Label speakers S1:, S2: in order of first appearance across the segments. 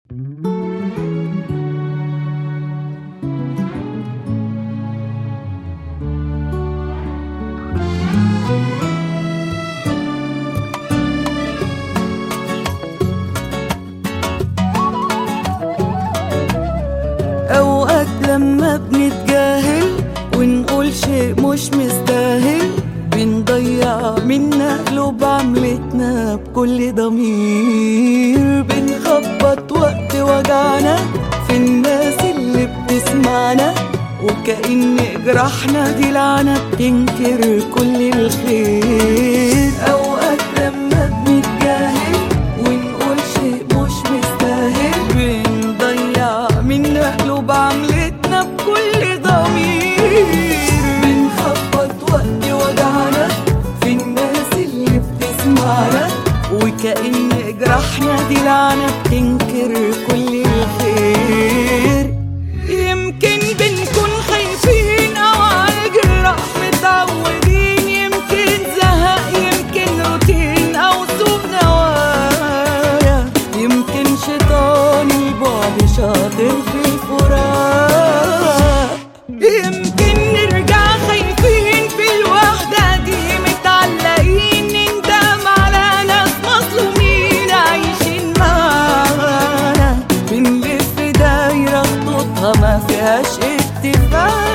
S1: أوقات لما بنتجاهل ونقول شيء مش مستاهل بنضيع منا قلوب عملتنا بكل ضمير. بنخبط وقت وجعنا في الناس اللي بتسمعنا وكأن جراحنا دي لعنة بتنكر كل الخير. أوقات لما بنتجاهل ونقول شيء مش مستاهل بنضيع منا قلوب عملتنا بكل ضمير. بنخبط وقت وجعنا في الناس اللي بتسمعنا وكأن جراحنا دي لعنة بتنكر كل الخير. يمكن بنكون خايفين أو عالجراح متعودين، يمكن زهق يمكن روتين أو سوء نوايا، يمكن شيطان البعد شاطر في الفراق. يمكن نرجع خايفين في الوحدة دي متعلقين، نندم على ناس مظلومين عايشين معانا، بنلف دايرة خطوطها ما فيهاش اتفاق.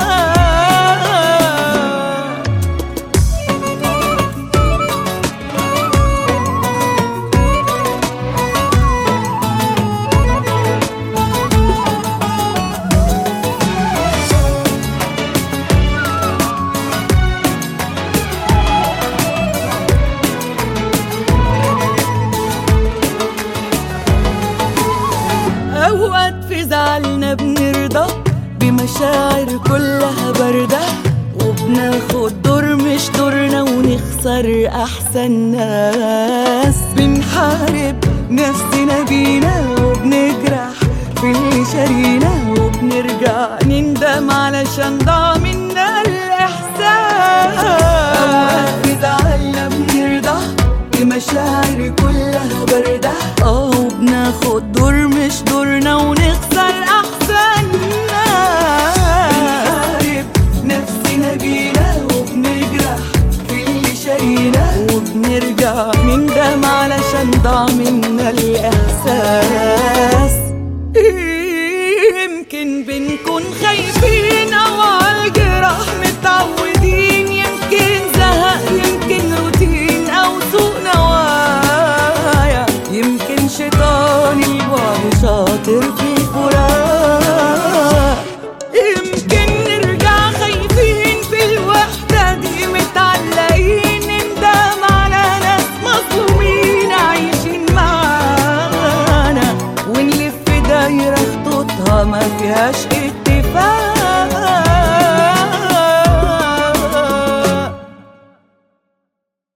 S1: أوقات في زعلنا بنرضى بمشاعر كلها باردة وبناخد دور مش دورنا ونخسر أحسن ناس. بنحارب نفسنا بينا وبنجرح في اللي شارينا وبنرجع نندم علشان ضاع منا الإحساس. أوقات في زعلنا بنرضى بمشاعر كلها باردة وبناخد دور مش دورنا ونخسر أحسن ناس. بنحارب نفسنا بينا وبنجرح في اللي شارينا وبنرجع نندم علشان ضاع منا الإحساس. يمكن بنكون خايفين أو عالجراح متعودين، يمكن زهق يمكن روتين أو سوء نوايا، يمكن شيطان البعد شاطر في الفراق. يمكن نرجع خايفين في الوحدة دي متعلقين، نندم على ناس مظلومين عايشين معانا ونلف دايرة خطوطها ما فيهاش اتفاق.